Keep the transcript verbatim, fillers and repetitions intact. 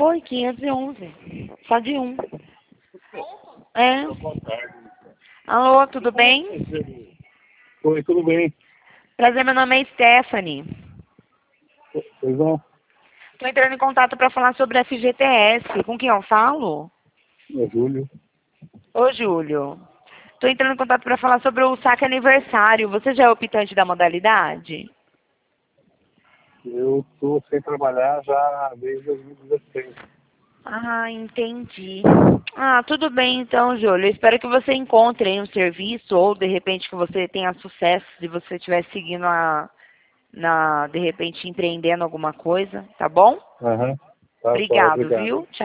Foi quinhentos e onze. Só de um. É. Boa tarde. Alô, tudo bem? Oi, tudo bem? Prazer, meu nome é Stephanie. Pois não? Estou entrando em contato para falar sobre a F G T S. Com quem eu falo? É Júlio. Ô, Júlio. Estou entrando em contato para falar sobre o saque aniversário. Você já é optante da modalidade? Eu estou sem trabalhar já desde dois mil e dezesseis. Ah, entendi. Ah, tudo bem então, Júlio. Eu espero que você encontre aí um serviço ou de repente que você tenha sucesso se você estiver seguindo a, na, de repente empreendendo alguma coisa, tá bom? Aham. Tá, tá, Obrigado, obrigado. viu?